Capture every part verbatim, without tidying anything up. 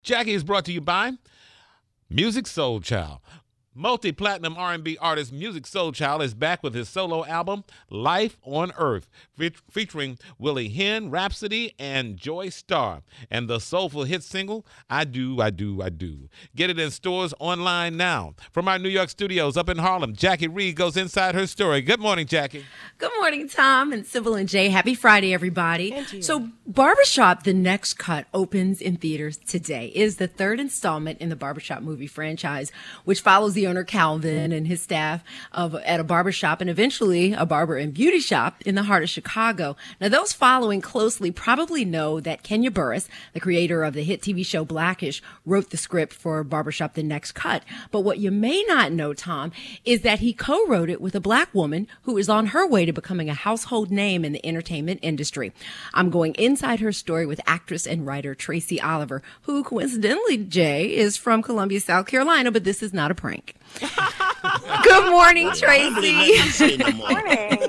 Jackie is brought to you by Musiq Soulchild. Multi-platinum R and B artist Musiq Soulchild is back with his solo album, Life on Earth, fe- featuring Willie Hen, Rhapsody, and Joy Starr, and the soulful hit single, I Do, I Do, I Do. Get it in stores online now. From our New York studios up in Harlem, Jackie Reed goes inside her story. Good morning, Jackie. Good morning, Tom and Sybil and Jay. Happy Friday, everybody. So Barbershop, The Next Cut, opens in theaters today. It is the third installment in the Barbershop movie franchise, which follows the owner Calvin and his staff of at a barbershop and eventually a barber and beauty shop in the heart of Chicago. Now, those following closely probably know that Kenya Burris, the creator of the hit T V show Blackish, wrote the script for Barbershop, The Next Cut. But what you may not know, Tom, is that he co-wrote it with a black woman who is on her way to becoming a household name in the entertainment industry. I'm going inside her story with actress and writer Tracy Oliver, who coincidentally, Jay, is from Columbia, South Carolina, but this is not a prank. Good morning, Tracy. Good morning.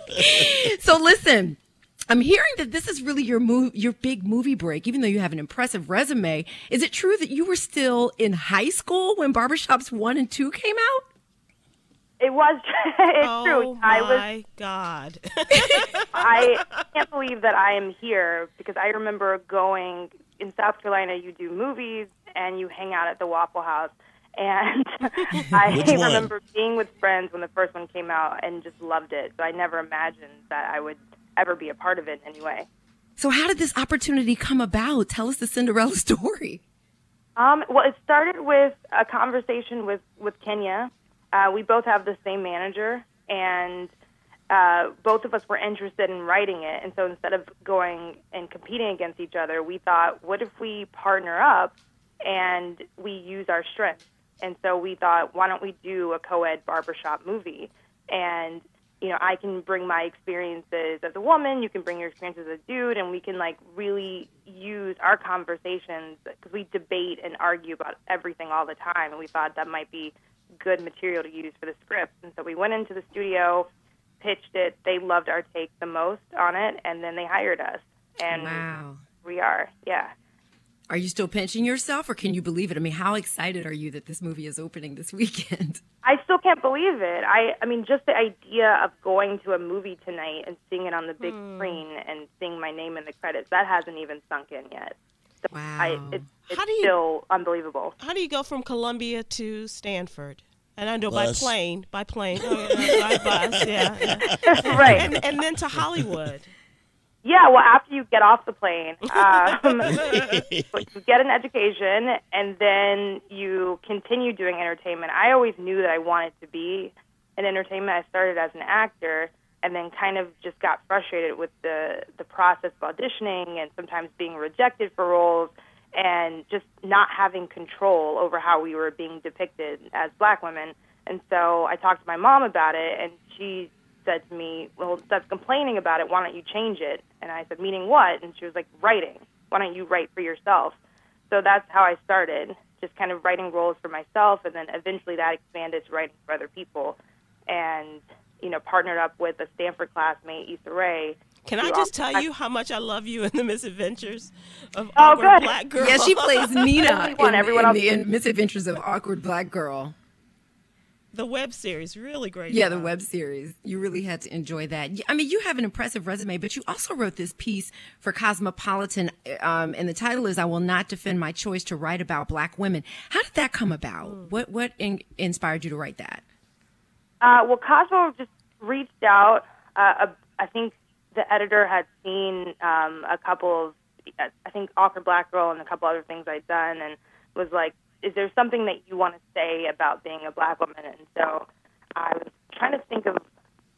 So listen, I'm hearing that this is really your move, your big movie break, even though you have an impressive resume. Is it true that you were still in high school when Barbershops one and two came out? It was. It's oh true. I was. my God. I can't believe that I am here because I remember going in South Carolina. You do movies and you hang out at the Waffle House. And I remember being with friends when the first one came out and just loved it. So I never imagined that I would ever be a part of it in any way. So how did this opportunity come about? Tell us the Cinderella story. Um, well, it started with a conversation with, with Kenya. Uh, we both have the same manager, and uh, both of us were interested in writing it. And so instead of going and competing against each other, we thought, what if we partner up and we use our strengths? And so we thought, why don't we do a co-ed barbershop movie? And, you know, I can bring my experiences as a woman, you can bring your experiences as a dude, and we can, like, really use our conversations, because we debate and argue about everything all the time, and we thought that might be good material to use for the script. And so we went into the studio, pitched it, they loved our take the most on it, and then they hired us. And wow. We are, yeah. Are you still pinching yourself, or can you believe it? I mean, how excited are you that this movie is opening this weekend? I still can't believe it. I, I mean, just the idea of going to a movie tonight and seeing it on the big mm. screen and seeing my name in the credits, that hasn't even sunk in yet. So wow. I, it's it's how do you, still unbelievable. How do you go from Columbia to Stanford? And I know Bus. by plane, by plane, oh, yeah, by bus, yeah. yeah. Right. And, and then to Hollywood. Yeah, well, after you get off the plane, um, you get an education, and then you continue doing entertainment. I always knew that I wanted to be in entertainment. I started as an actor, and then kind of just got frustrated with the, the process of auditioning and sometimes being rejected for roles and just not having control over how we were being depicted as black women. And so I talked to my mom about it, and she said to me, well, instead of complaining about it, why don't you change it? And I said, meaning what? And she was like, writing. Why don't you write for yourself? So that's how I started, just kind of writing roles for myself, and then eventually that expanded to writing for other people. And, you know, partnered up with a Stanford classmate, Issa Rae. Can I just tell you how much I love you in the Misadventures of oh, Awkward good. Black Girl? Yeah, she plays Nina everyone, in, everyone in else the in Misadventures of Awkward Black Girl. The web series, really great. Yeah, job. the web series. You really had to enjoy that. I mean, you have an impressive resume, but you also wrote this piece for Cosmopolitan, um, and the title is "I Will Not Defend My Choice to Write About Black Women." How did that come about? Mm. What what in, inspired you to write that? Uh, well, Cosmo just reached out. Uh, uh, I think the editor had seen um, a couple of, I think, Awkward Black Girl and a couple other things I'd done, and was like, is there something that you want to say about being a black woman? And so I was trying to think of...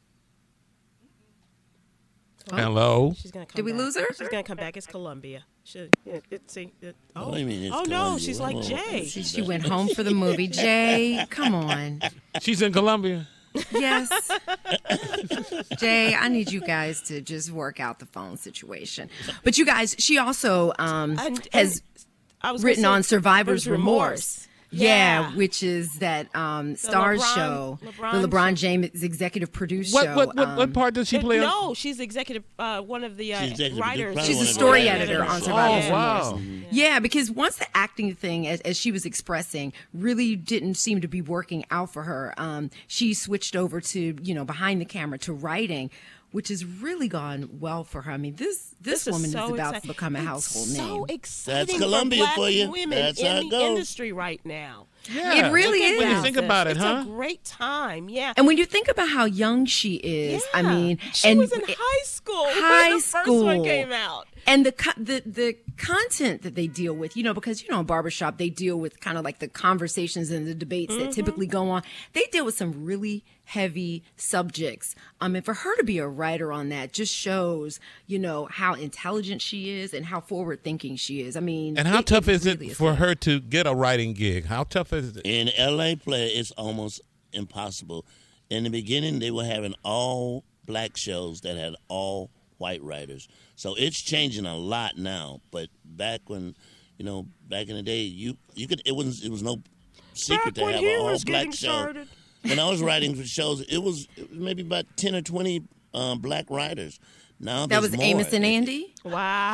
Oh. Hello? She's gonna come Did we back. lose her? She's going to come back. It's Columbia. She, it, it, see, it, oh, What do you mean it's oh no, Columbia? she's What like do you Jay. She, she went home for the movie. Jay, come on. She's in Columbia. Yes. Jay, I need you guys to just work out the phone situation. But you guys, she also um, And- and has I was written gonna say, on survivor's there's remorse. Yeah, Yeah. which is that um, Stars LeBron- show, LeBron the LeBron show. James executive produced What show. what what, what um, part does she Uh, play? on? no, she's executive, uh, one of the uh, She's executive writers. producer, She's one a of the story writers. editor on Oh, Survivor Oh, wow. Wars. Yeah, because once the acting thing, as, as she was expressing, really didn't seem to be working out for her, um, she switched over to, you know, behind the camera to writing, which has really gone well for her. I mean, this this, This is woman so is about exci- to become a it's household so name. exciting That's Columbia for black for you. women That's how in it the goes. industry right now. Yeah. It really When you is. think about it, it's huh? a great time. Yeah. And when you think about how young she is, I Yeah. mean, she and was in high school high when the first school. one came out. And the co- the the content that they deal with, you know, because you know in barbershop they deal with kind of like the conversations and the debates Mm-hmm. that typically go on. They deal with some really heavy subjects. Um, and for her to be a writer on that just shows, you know, how intelligent she is and how forward thinking she is. I mean, And how it- tough is really it for tough. her to get a writing gig? How tough is it? In L A play, it's almost impossible. In the beginning, they were having all black shows that had all white writers. So it's changing a lot now. But back when, you know, back in the day, you you could it was it was no secret Back to when have he an all was black getting show. started. When I was writing for shows, it was, it was maybe about ten or twenty um, black writers. Now That there's was more. Amos and Andy. Wow.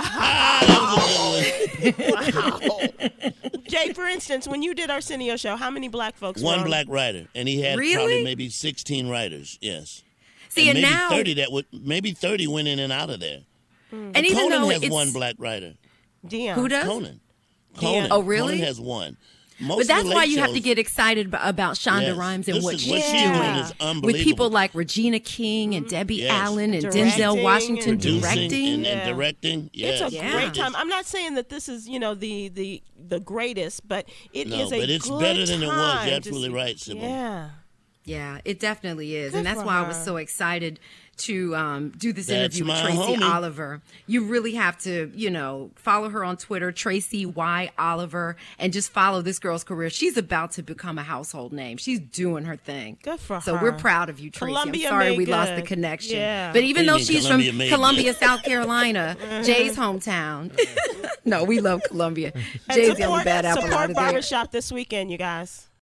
Ah, that was a good one. Jay, for instance, when you did Arsenio show, how many black folks were One on? black writer, and he had Really? probably maybe sixteen writers. Yes. See, and and maybe now, thirty that would maybe thirty went in and out of there. and even Conan though has it's one black writer. Dion. who does? Conan. Yeah. Conan. Oh, really? Conan has one. Most But of the that's why late you have to shows- get excited ab- about Shonda Yes. Rhimes and This what is she's what she's doing doing is with unbelievable. people like Regina King and Debbie Yes. Allen and Directing Denzel Washington and- producing directing. and, and Yeah. directing. Yes. It's a Yeah. great time. I'm not saying that this is, you know, the the the greatest, but it is No, a but it's good better than it was. time You're to absolutely see- right, Sybil. Yeah. Yeah, it definitely is. Good and that's for why I was her. so excited to um, do this That's interview with my Tracy homie. Oliver. You really have to, you know, follow her on Twitter, Tracy Y. Oliver, and just follow this girl's career. She's about to become a household name. She's doing her thing. Good for so her. we're proud of you, Tracy. Columbia I'm sorry made we lost the good. connection. Yeah. But even What though do you mean she's Columbia from made Columbia, good? South Carolina, Jay's hometown. No, we love Columbia. And Jay's the only support, bad apple out support of there. Barbershop this weekend, you guys.